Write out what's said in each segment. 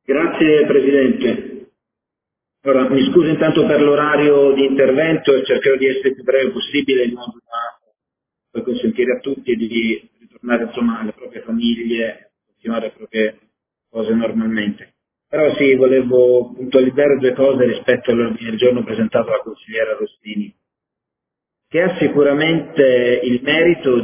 Grazie Presidente. Allora, mi scuso intanto per l'orario di intervento e cercherò di essere il più breve possibile in modo da poi consentire a tutti di ritornare insomma, alle proprie famiglie e continuare le proprie cose normalmente. Però sì, volevo puntualizzare due cose rispetto all'ordine del giorno presentato dalla consigliera Rostini, che ha sicuramente il merito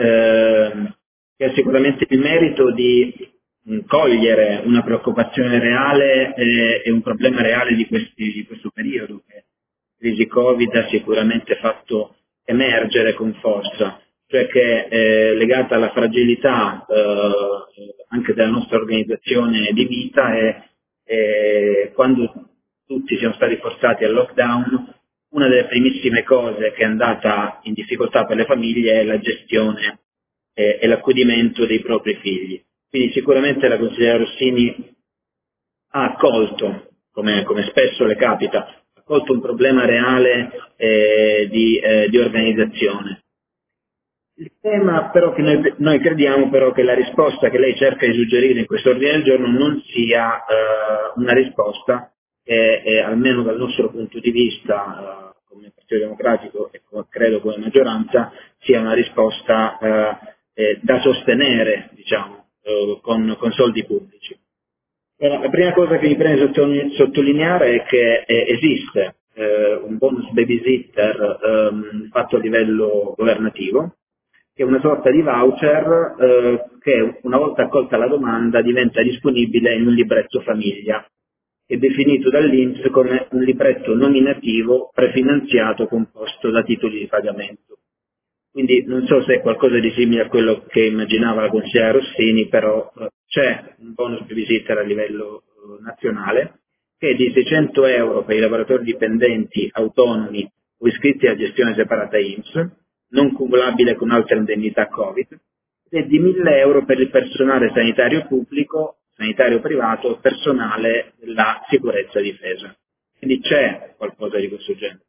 di cogliere una preoccupazione reale e un problema reale di questo periodo che la crisi Covid ha sicuramente fatto emergere con forza, cioè che legata alla fragilità anche della nostra organizzazione di vita e quando tutti siamo stati forzati al lockdown, una delle primissime cose che è andata in difficoltà per le famiglie è la gestione e l'accudimento dei propri figli. Quindi sicuramente la consigliera Rossini ha accolto, come spesso le capita, ha accolto un problema reale di organizzazione. Il tema però che noi crediamo però che la risposta che lei cerca di suggerire in questo ordine del giorno non sia una risposta che almeno dal nostro punto di vista come Partito Democratico e credo come maggioranza sia una risposta da sostenere diciamo con soldi pubblici. La prima cosa che mi preme sottolineare è che esiste un bonus babysitter fatto a livello governativo, che è una sorta di voucher che una volta accolta la domanda diventa disponibile in un libretto famiglia, che è definito dall'INPS come un libretto nominativo prefinanziato composto da titoli di pagamento. Quindi non so se è qualcosa di simile a quello che immaginava la consigliera Rossini, però c'è un bonus babysitter a livello nazionale che è di 600 euro per i lavoratori dipendenti autonomi o iscritti alla gestione separata INPS, non cumulabile con altre indennità Covid, ed è di 1000 euro per il personale sanitario pubblico, sanitario privato e personale della sicurezza e difesa. Quindi c'è qualcosa di questo genere.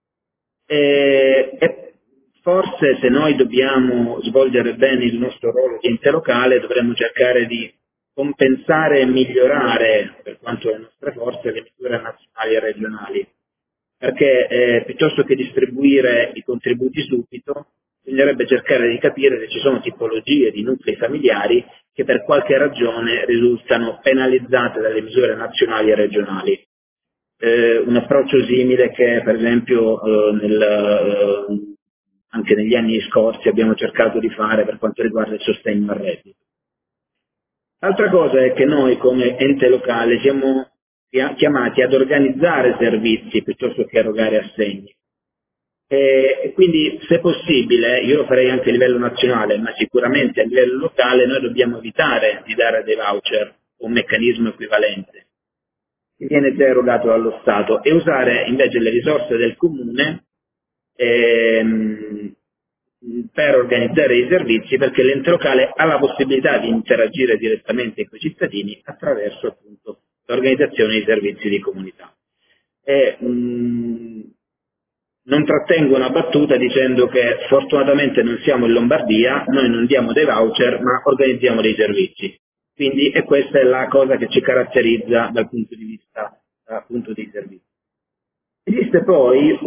E forse se noi dobbiamo svolgere bene il nostro ruolo di ente locale dovremmo cercare di compensare e migliorare per quanto le nostre forze le misure nazionali e regionali, perché piuttosto che distribuire i contributi subito bisognerebbe cercare di capire se ci sono tipologie di nuclei familiari che per qualche ragione risultano penalizzate dalle misure nazionali e regionali. Un approccio simile che per esempio anche negli anni scorsi abbiamo cercato di fare per quanto riguarda il sostegno al reddito. L'altra cosa è che noi come ente locale siamo chiamati ad organizzare servizi piuttosto che erogare assegni. E quindi se possibile, io lo farei anche a livello nazionale, ma sicuramente a livello locale noi dobbiamo evitare di dare dei voucher o un meccanismo equivalente che viene già erogato dallo Stato e usare invece le risorse del comune per organizzare i servizi, perché l'ente locale ha la possibilità di interagire direttamente con i cittadini attraverso appunto l'organizzazione dei servizi di comunità. Non trattengo una battuta dicendo che fortunatamente non siamo in Lombardia, noi non diamo dei voucher ma organizziamo dei servizi. Quindi e questa è la cosa che ci caratterizza dal punto di vista appunto dei servizi. Esiste poi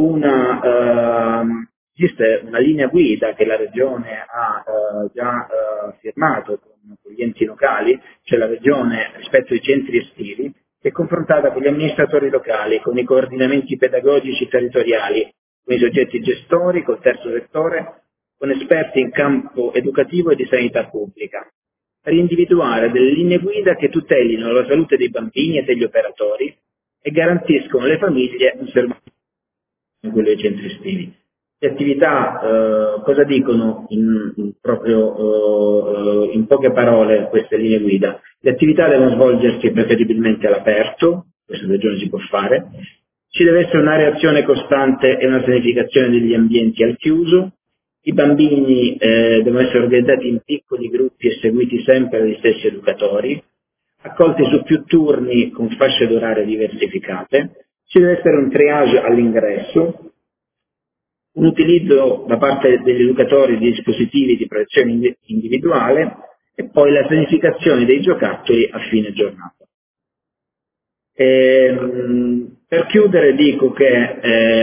esiste una linea guida che la Regione ha già firmato con gli enti locali, cioè la Regione rispetto ai centri estivi, che è confrontata con gli amministratori locali, con i coordinamenti pedagogici territoriali, con i soggetti gestori, col terzo settore, con esperti in campo educativo e di sanità pubblica, per individuare delle linee guida che tutelino la salute dei bambini e degli operatori e garantiscono alle famiglie un servizio in quello dei centri estivi. Le attività, cosa dicono proprio in poche parole queste linee guida? Le attività devono svolgersi preferibilmente all'aperto, questa regione si può fare, ci deve essere una reazione costante e una pianificazione degli ambienti al chiuso, i bambini devono essere organizzati in piccoli gruppi e seguiti sempre dagli stessi educatori, accolti su più turni con fasce d'orario diversificate, ci deve essere un triage all'ingresso, un utilizzo da parte degli educatori di dispositivi di protezione individuale e poi la pianificazione dei giocattoli a fine giornata. Per chiudere dico che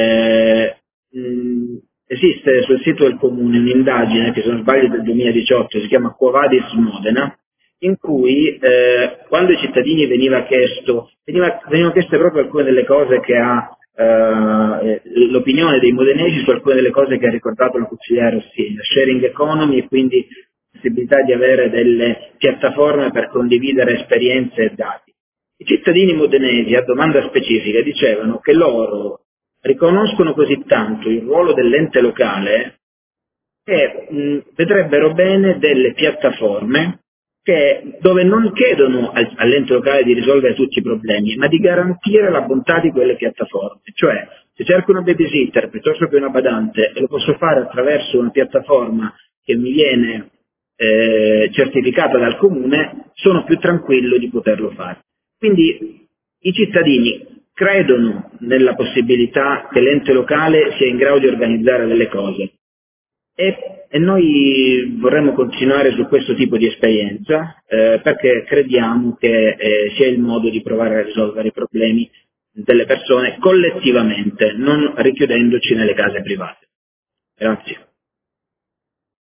esiste sul sito del Comune un'indagine, che se non sbaglio è del 2018, si chiama Quo Vadis Modena, in cui quando ai cittadini venivano chieste proprio alcune delle cose che ha l'opinione dei modenesi su alcune delle cose che ha ricordato la consigliera Rossini, la sharing economy e quindi la possibilità di avere delle piattaforme per condividere esperienze e dati. I cittadini modenesi a domanda specifica dicevano che loro riconoscono così tanto il ruolo dell'ente locale che vedrebbero bene delle piattaforme dove non chiedono all'ente locale di risolvere tutti i problemi, ma di garantire la bontà di quelle piattaforme. Cioè, se cerco una babysitter piuttosto che una badante e lo posso fare attraverso una piattaforma che mi viene certificata dal comune, sono più tranquillo di poterlo fare. Quindi i cittadini credono nella possibilità che l'ente locale sia in grado di organizzare delle cose e noi vorremmo continuare su questo tipo di esperienza perché crediamo che sia il modo di provare a risolvere i problemi delle persone collettivamente, non richiudendoci nelle case private. Grazie.